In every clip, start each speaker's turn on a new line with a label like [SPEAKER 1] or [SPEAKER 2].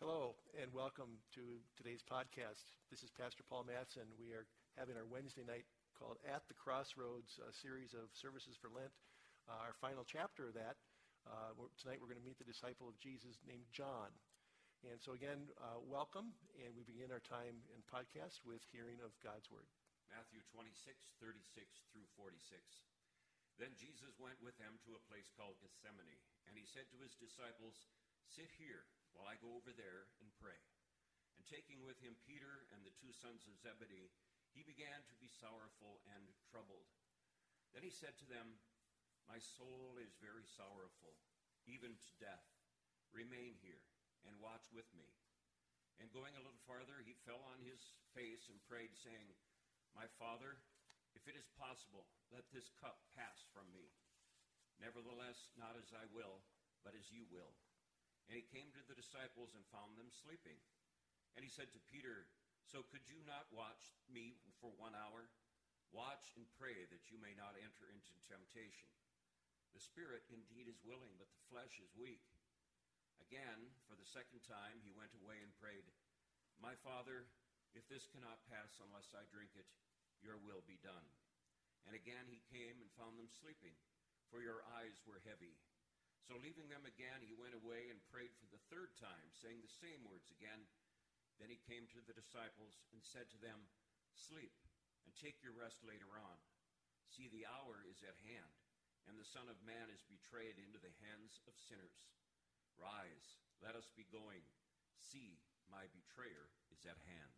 [SPEAKER 1] Hello, and welcome to today's podcast. This is Pastor Paul Mattson. We are having our Wednesday night called At the Crossroads, a series of services for Lent. Our final chapter of that, tonight we're going to meet the disciple of Jesus named John. And so again, welcome, and we begin our time in podcast with hearing of God's Word.
[SPEAKER 2] Matthew 26:36 through 46. Then Jesus went with them to a place called Gethsemane, and he said to his disciples, "Sit here while I go over there and pray." And taking with him Peter and the two sons of Zebedee, he began to be sorrowful and troubled. Then he said to them, "My soul is very sorrowful, even to death. Remain here and watch with me." And going a little farther, he fell on his face and prayed, saying, "My Father, if it is possible, let this cup pass from me. Nevertheless, not as I will, but as you will." And he came to the disciples and found them sleeping. And he said to Peter, "So could you not watch me for 1 hour? Watch and pray that you may not enter into temptation. The spirit indeed is willing, but the flesh is weak." Again, for the second time, he went away and prayed, "My Father, if this cannot pass unless I drink it, your will be done." And again he came and found them sleeping, for your eyes were heavy. So leaving them again, he went away and prayed for the third time, saying the same words again. Then he came to the disciples and said to them, "Sleep and take your rest later on. See, the hour is at hand, and the Son of Man is betrayed into the hands of sinners. Rise, let us be going. See, my betrayer is at hand."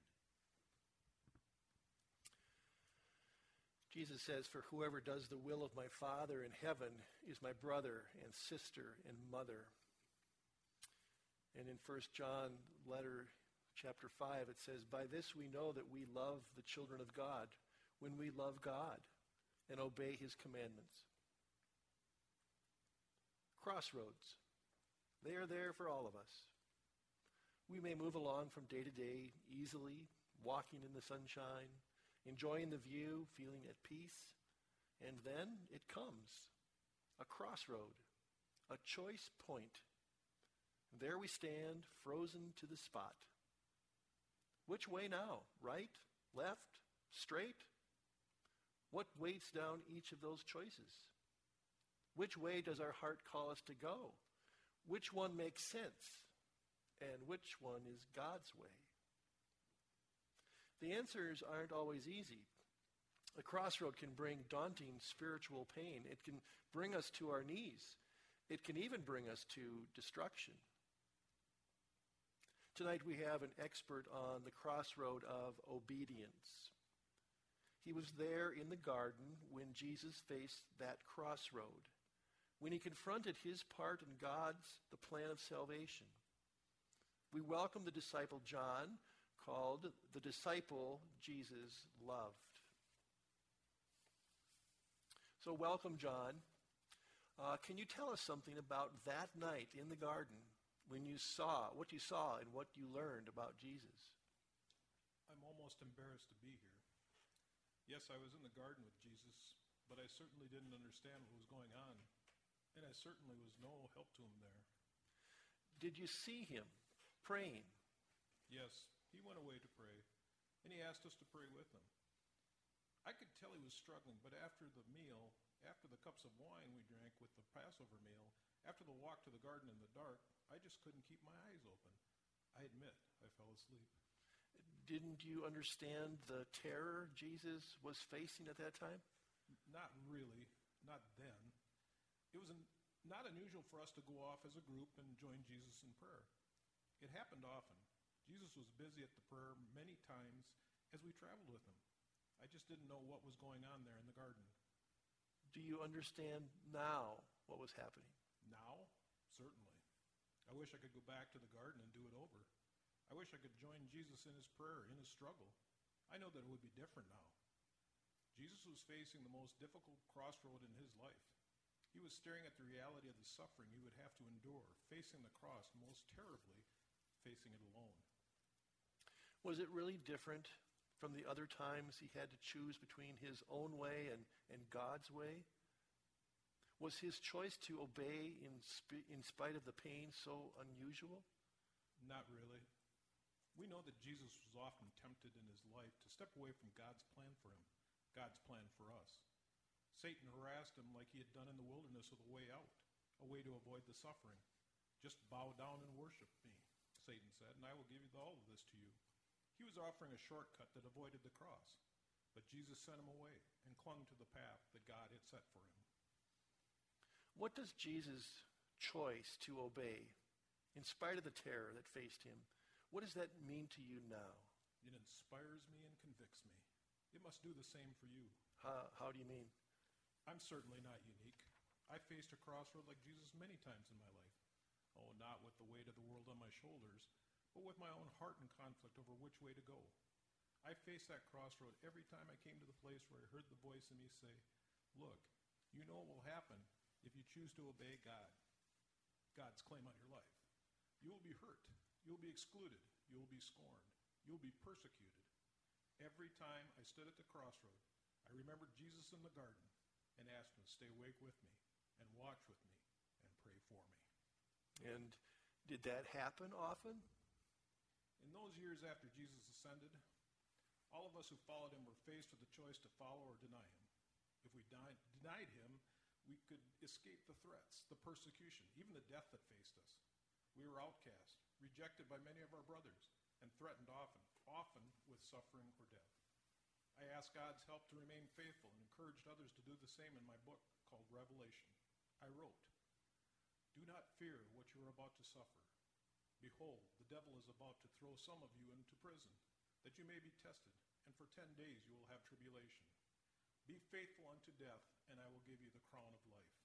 [SPEAKER 1] Jesus says, "For whoever does the will of my Father in heaven is my brother and sister and mother." And in 1 John letter, chapter 5, it says, "By this we know that we love the children of God, when we love God and obey his commandments." Crossroads. They are there for all of us. We may move along from day to day easily, walking in the sunshine, enjoying the view, feeling at peace. And then it comes, a crossroad, a choice point. There we stand, frozen to the spot. Which way now? Right? Left? Straight? What weighs down each of those choices? Which way does our heart call us to go? Which one makes sense? And which one is God's way? The answers aren't always easy. A crossroad can bring daunting spiritual pain. It can bring us to our knees. It can even bring us to destruction. Tonight we have an expert on the crossroad of obedience. He was there in the garden when Jesus faced that crossroad, when he confronted his part in the plan of salvation. We welcome the disciple John, called the disciple Jesus loved. So welcome, John. Can you tell us something about that night in the garden when you saw and what you learned about Jesus?
[SPEAKER 3] I'm almost embarrassed to be here. Yes, I was in the garden with Jesus, but I certainly didn't understand what was going on, and I certainly was no help to him there.
[SPEAKER 1] Did you see him praying?
[SPEAKER 3] Yes, he went away to pray, and he asked us to pray with him. I could tell he was struggling, but after the meal, after the cups of wine we drank with the Passover meal, after the walk to the garden in the dark, I just couldn't keep my eyes open. I admit, I fell asleep.
[SPEAKER 1] Didn't you understand the terror Jesus was facing at that time?
[SPEAKER 3] Not really, not then. It was not unusual for us to go off as a group and join Jesus in prayer. It happened often. Jesus was busy at the prayer many times as we traveled with him. I just didn't know what was going on there in the garden.
[SPEAKER 1] Do you understand now what was happening?
[SPEAKER 3] Now? Certainly. I wish I could go back to the garden and do it over. I wish I could join Jesus in his prayer, in his struggle. I know that it would be different now. Jesus was facing the most difficult crossroad in his life. He was staring at the reality of the suffering he would have to endure, facing the cross, most terribly, facing it alone.
[SPEAKER 1] Was it really different from the other times he had to choose between his own way and God's way? Was his choice to obey in spite of the pain so unusual?
[SPEAKER 3] Not really. We know that Jesus was often tempted in his life to step away from God's plan for him, God's plan for us. Satan harassed him like he had done in the wilderness with a way out, a way to avoid the suffering. Just bow down and worship me, Satan said, and I will give you all of this to you. He was offering a shortcut that avoided the cross, but Jesus sent him away and clung to the path that God had set for him.
[SPEAKER 1] What does Jesus' choice to obey, in spite of the terror that faced him, what does that mean to you now?
[SPEAKER 3] It inspires me and convicts me. It must do the same for you.
[SPEAKER 1] How do you mean?
[SPEAKER 3] I'm certainly not unique. I faced a crossroad like Jesus many times in my life. Oh, not with the weight of the world on my shoulders, but with my own heart in conflict over which way to go. I faced that crossroad every time I came to the place where I heard the voice in me say, look, you know what will happen if you choose to obey God, God's claim on your life. You will be hurt. You will be excluded. You will be scorned. You will be persecuted. Every time I stood at the crossroad, I remembered Jesus in the garden and asked him to stay awake with me and watch with me and pray for me.
[SPEAKER 1] And did that happen often?
[SPEAKER 3] In those years after Jesus ascended, all of us who followed him were faced with the choice to follow or deny him. If we denied him, we could escape the threats, the persecution, even the death that faced us. We were outcast, rejected by many of our brothers, and threatened often with suffering or death. I asked God's help to remain faithful and encouraged others to do the same in my book called Revelation. I wrote, "Do not fear what you are about to suffer. Behold, the devil is about to throw some of you into prison, that you may be tested, and for 10 days you will have tribulation. Be faithful unto death, and I will give you the crown of life."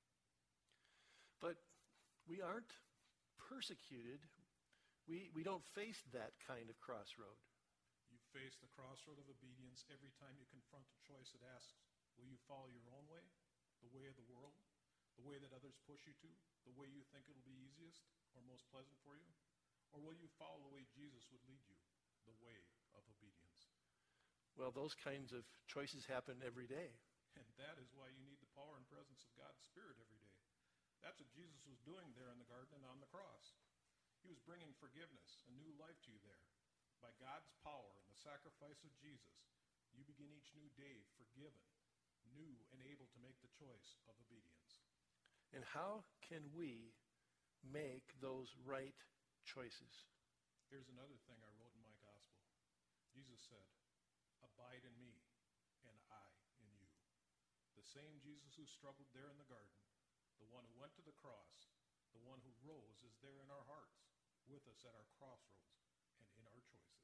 [SPEAKER 1] But we aren't persecuted. We don't face that kind of crossroad.
[SPEAKER 3] You face the crossroad of obedience every time you confront a choice that asks, will you follow your own way, the way of the world, the way that others push you to, the way you think it'll be easiest or most pleasant for you? Or will you follow the way Jesus would lead you, the way of obedience?
[SPEAKER 1] Well, those kinds of choices happen every day.
[SPEAKER 3] And that is why you need the power and presence of God's Spirit every day. That's what Jesus was doing there in the garden and on the cross. He was bringing forgiveness, a new life to you there. By God's power and the sacrifice of Jesus, you begin each new day forgiven, new and able to make the choice of obedience.
[SPEAKER 1] And how can we make those right choices?
[SPEAKER 3] Here's another thing I wrote in my gospel. Jesus said, "Abide in me, and I in you." The same Jesus who struggled there in the garden, the one who went to the cross, the one who rose is there in our hearts, with us at our crossroads and in our choices.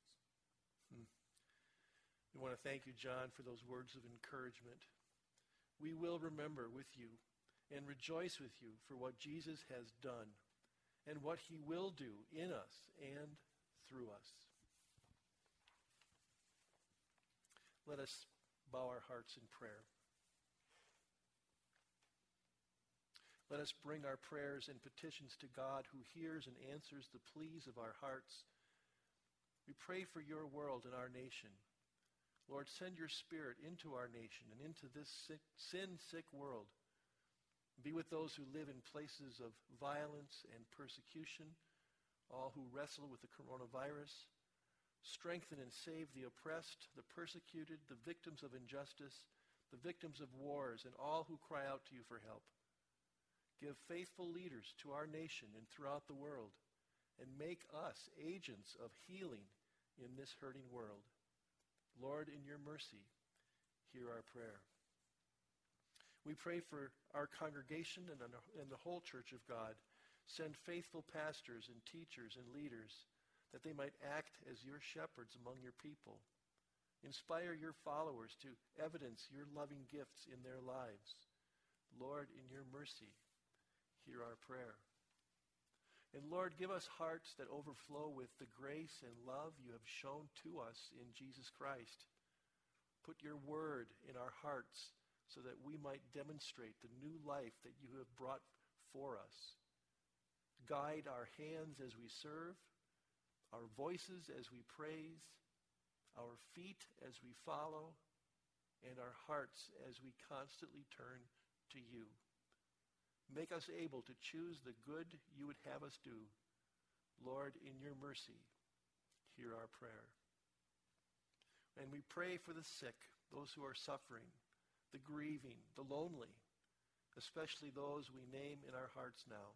[SPEAKER 1] We want to thank you, John, for those words of encouragement. We will remember with you and rejoice with you for what Jesus has done and what he will do in us and through us. Let us bow our hearts in prayer. Let us bring our prayers and petitions to God, who hears and answers the pleas of our hearts. We pray for your world and our nation. Lord, send your Spirit into our nation and into this sin-sick world. Be with those who live in places of violence and persecution, all who wrestle with the coronavirus. Strengthen and save the oppressed, the persecuted, the victims of injustice, the victims of wars, and all who cry out to you for help. Give faithful leaders to our nation and throughout the world, and make us agents of healing in this hurting world. Lord, in your mercy, hear our prayer. We pray for our congregation and the whole Church of God. Send faithful pastors and teachers and leaders, that they might act as your shepherds among your people. Inspire your followers to evidence your loving gifts in their lives. Lord, in your mercy, hear our prayer. And Lord, give us hearts that overflow with the grace and love you have shown to us in Jesus Christ. Put your word in our hearts so that we might demonstrate the new life that you have brought for us. Guide our hands as we serve, our voices as we praise, our feet as we follow, and our hearts as we constantly turn to you. Make us able to choose the good you would have us do, Lord, in your mercy, hear our prayer. And we pray for the sick, those who are suffering, the grieving, the lonely, especially those we name in our hearts now.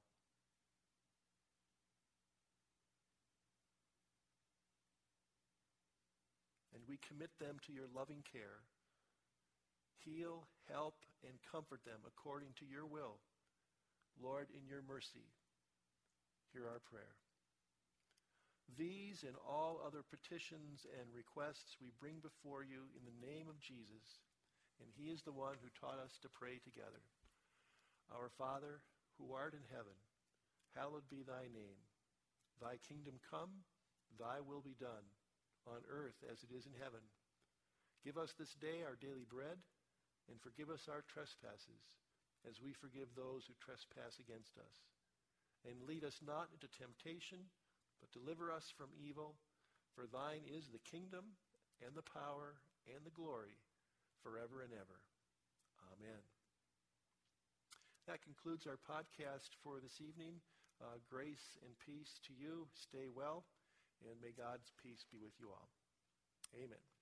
[SPEAKER 1] And we commit them to your loving care. Heal, help, and comfort them according to your will. Lord, in your mercy, hear our prayer. These and all other petitions and requests we bring before you in the name of Jesus, and he is the one who taught us to pray together. Our Father, who art in heaven, hallowed be thy name. Thy kingdom come, thy will be done, on earth as it is in heaven. Give us this day our daily bread, and forgive us our trespasses, as we forgive those who trespass against us. And lead us not into temptation, but deliver us from evil. For thine is the kingdom, and the power, and the glory, forever and ever. Amen. That concludes our podcast for this evening. Grace and peace to you. Stay well, and may God's peace be with you all. Amen.